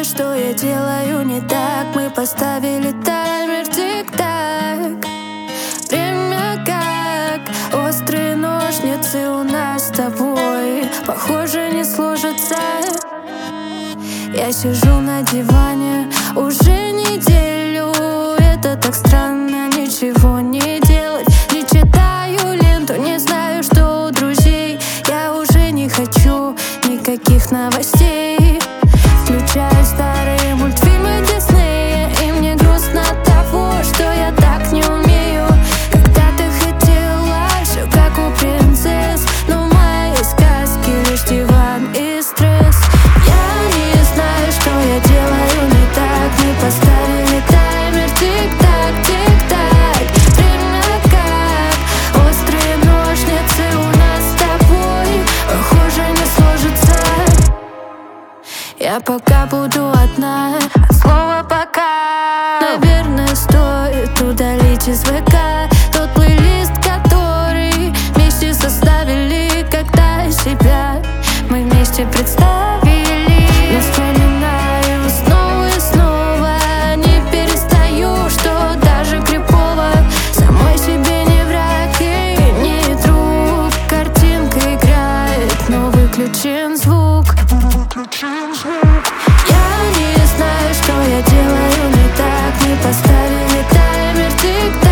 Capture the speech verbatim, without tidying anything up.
знаю, что я делаю не так. Мы поставили таймер, тик-так. Время как острые ножницы у нас с тобой. Похоже, не сложится. Я сижу на диване уже неделю. Это так странно, ничего не делать. Не читаю ленту, не знаю, что у друзей. Я уже не хочу никаких новостей. Включаю старые мультфильмы Диснея, и мне грустно от того, что я так не умею. Когда ты хотела все как у принцесс, но мои сказки лишь диван и стресс. Я не знаю, что я делаю не так. Мы поставили таймер, тик-так, тик-так. Время как острые ножницы у нас с тобой. Похоже, не сложится. Я пока буду одна, от слова пока. Наверное, стоит удалить из ВК тот плейлист, который вместе составили, когда себя мы вместе представили. Но вспоминаю снова и снова, не перестаю, что даже крипово. Самой себе не враг и не друг. Картинка играет, но выключен звук. Я не знаю, что я делаю не так. Мы поставили таймер, тик.